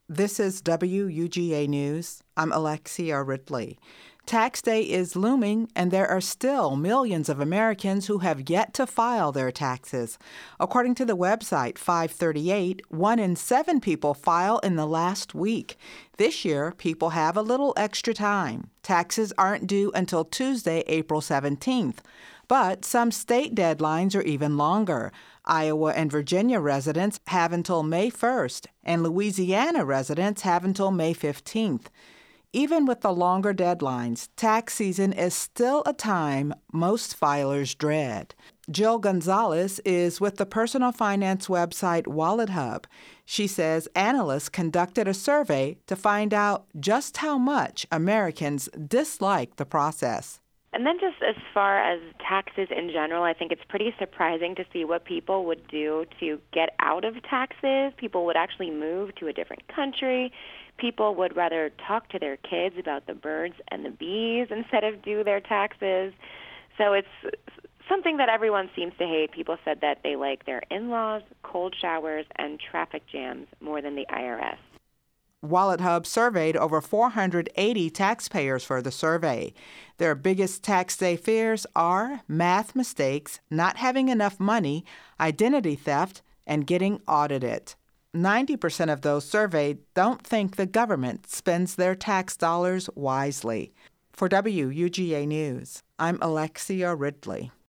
This is WUGA News. I'm Alexia Ridley. Tax day is looming, and there are still millions of Americans who have yet to file their taxes. According to the website 538, 1 in 7 people file in the last week. This year, people have a little extra time. Taxes aren't due until Tuesday, April 17th. But some state deadlines are even longer. Iowa and Virginia residents have until May 1st, and Louisiana residents have until May 15th. Even with the longer deadlines, tax season is still a time most filers dread. Jill Gonzalez is with the personal finance website WalletHub. She says analysts conducted a survey to find out just how much Americans dislike the process. And then just as far as taxes in general, I think it's pretty surprising to see what people would do to get out of taxes. People would actually move to a different country. People would rather talk to their kids about the birds and the bees instead of do their taxes. So it's something that everyone seems to hate. People said that they like their in-laws, cold showers, and traffic jams more than the IRS. WalletHub surveyed over 480 taxpayers for the survey. Their biggest tax day fears are math mistakes, not having enough money, identity theft, and getting audited. 90% of those surveyed don't think the government spends their tax dollars wisely. For WUGA News, I'm Alexia Ridley.